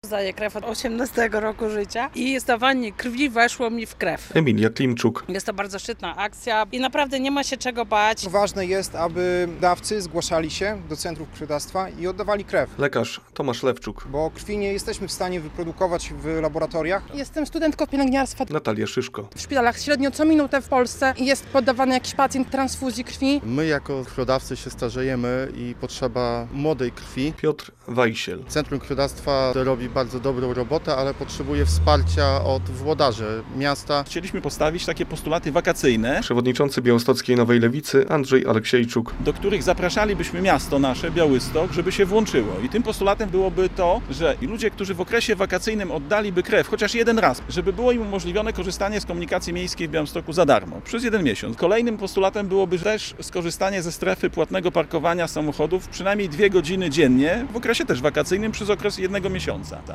zdaję krew od 18 roku życia i zdawanie krwi weszło mi w krew. Emilia Klimczuk. Jest to bardzo szczytna akcja i naprawdę nie ma się czego bać. Ważne jest, aby dawcy zgłaszali się do centrów krwiodawstwa i oddawali krew, Lekarz Tomasz Lewczuk. bo krwi nie jesteśmy w stanie wyprodukować w laboratoriach. Jestem studentką pielęgniarstwa. Natalia Szyszko. W szpitalach średnio co minutę w Polsce jest poddawany jakiś pacjent transfuzji krwi. My jako krwiodawcy się starzejemy i potrzeba młodej krwi. Piotr Wajsiel. Centrum Krwiodawstwa robi bardzo dobrą robotę, ale potrzebuje wsparcia od włodarzy miasta. Chcieliśmy postawić takie postulaty wakacyjne, Przewodniczący Białostockiej Nowej Lewicy Andrzej Aleksiejczuk. do których zapraszalibyśmy miasto nasze, Białystok, żeby się włączyło. I tym postulatem byłoby to, że ludzie, którzy w okresie wakacyjnym oddaliby krew chociaż jeden raz, żeby było im umożliwione korzystanie z komunikacji miejskiej w Białymstoku za darmo przez 1 miesiąc. Kolejnym postulatem byłoby też skorzystanie ze strefy płatnego parkowania samochodów przynajmniej 2 godziny dziennie w okresie też wakacyjnym przez okres 1 miesiąca.